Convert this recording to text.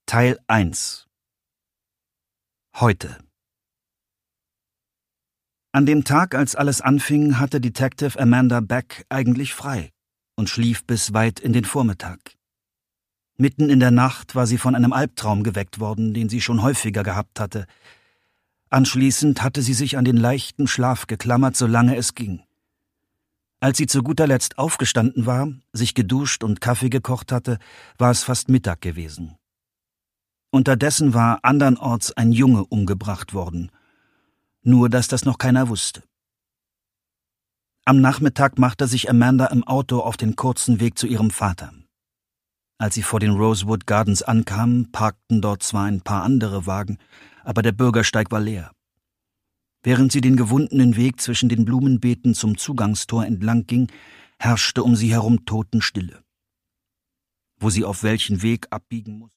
Teil 1. Heute. An dem Tag, als alles anfing, hatte Detective Amanda Beck eigentlich frei und schlief bis weit in den Vormittag. Mitten in der Nacht war sie von einem Albtraum geweckt worden, den sie schon häufiger gehabt hatte. Anschließend hatte sie sich an den leichten Schlaf geklammert, solange es ging. Als sie zu guter Letzt aufgestanden war, sich geduscht und Kaffee gekocht hatte, war es fast Mittag gewesen. Unterdessen war andernorts ein Junge umgebracht worden, nur dass das noch keiner wusste. Am Nachmittag machte sich Amanda im Auto auf den kurzen Weg zu ihrem Vater. Als sie vor den Rosewood Gardens ankam, parkten dort zwar ein paar andere Wagen, aber der Bürgersteig war leer. Während sie den gewundenen Weg zwischen den Blumenbeeten zum Zugangstor entlang ging, herrschte um sie herum Totenstille. Wo sie auf welchen Weg abbiegen musste,